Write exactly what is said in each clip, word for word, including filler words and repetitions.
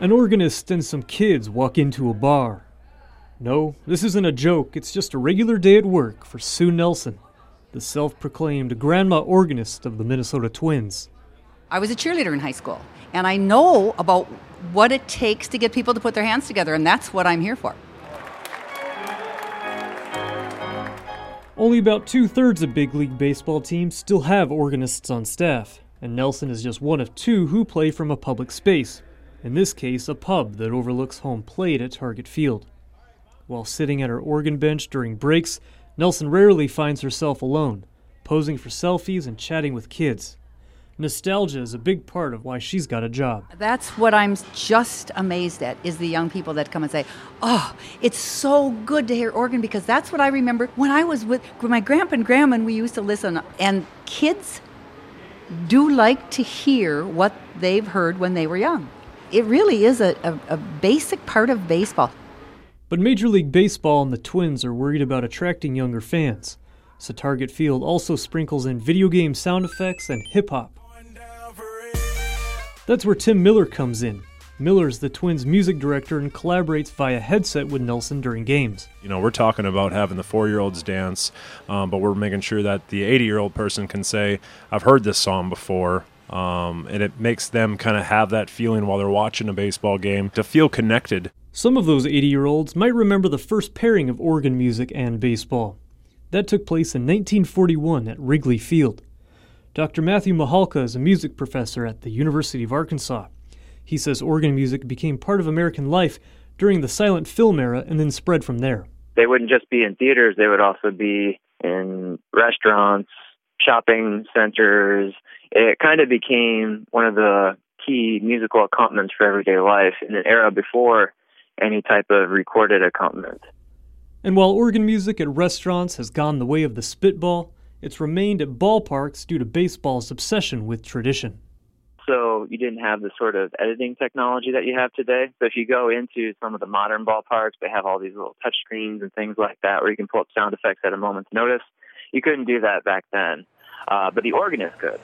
An organist and some kids walk into a bar. No, this isn't a joke, it's just a regular day at work for Sue Nelson, the self-proclaimed grandma organist of the Minnesota Twins. I was a cheerleader in high school, and I know about what it takes to get people to put their hands together, and that's what I'm here for. Only about two-thirds of big league baseball teams still have organists on staff, and Nelson is just one of two who play from a public space, in this case a pub that overlooks home plate at Target Field. While sitting at her organ bench during breaks, Nelson rarely finds herself alone, posing for selfies and chatting with kids. Nostalgia is a big part of why she's got a job. That's what I'm just amazed at, is the young people that come and say, oh, it's so good to hear organ, because that's what I remember when I was with my grandpa and grandma and we used to listen. And kids do like to hear what they've heard when they were young. It really is a, a, a basic part of baseball. But Major League Baseball and the Twins are worried about attracting younger fans, so Target Field also sprinkles in video game sound effects and hip-hop. That's where Tim Miller comes in. Miller's the Twins' music director and collaborates via headset with Nelson during games. You know, we're talking about having the four-year-olds dance, um, but we're making sure that the eighty-year-old person can say, I've heard this song before. Um, and it makes them kind of have that feeling while they're watching a baseball game, to feel connected. Some of those eighty-year-olds might remember the first pairing of organ music and baseball. That took place in nineteen forty-one at Wrigley Field. Doctor Matthew Mahalka is a music professor at the University of Arkansas. He says organ music became part of American life during the silent film era and then spread from there. They wouldn't just be in theaters, they would also be in restaurants, shopping centers. It kind of became one of the key musical accompaniments for everyday life in an era before any type of recorded accompaniment. And while organ music at restaurants has gone the way of the spitball, it's remained at ballparks due to baseball's obsession with tradition. So you didn't have the sort of editing technology that you have today. So if you go into some of the modern ballparks, they have all these little touch screens and things like that where you can pull up sound effects at a moment's notice. You couldn't do that back then, uh, but the organist could.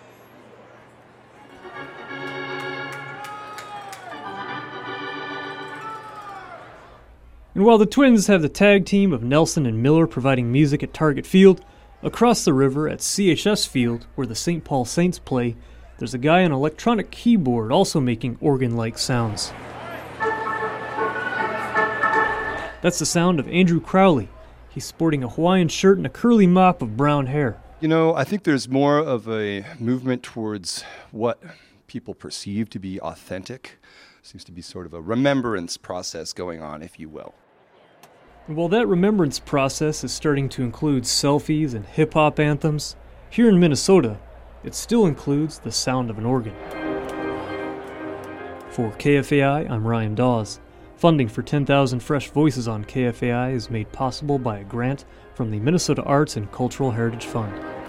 And while the Twins have the tag team of Nelson and Miller providing music at Target Field, across the river at C H S Field, where the Saint Paul Saints play, there's a guy on an electronic keyboard also making organ-like sounds. That's the sound of Andrew Crowley. He's sporting a Hawaiian shirt and a curly mop of brown hair. You know, I think there's more of a movement towards what people perceive to be authentic. Seems to be sort of a remembrance process going on, if you will. And while that remembrance process is starting to include selfies and hip-hop anthems, here in Minnesota, it still includes the sound of an organ. For K F A I, I'm Ryan Dawes. Funding for ten thousand Fresh Voices on K F A I is made possible by a grant from the Minnesota Arts and Cultural Heritage Fund.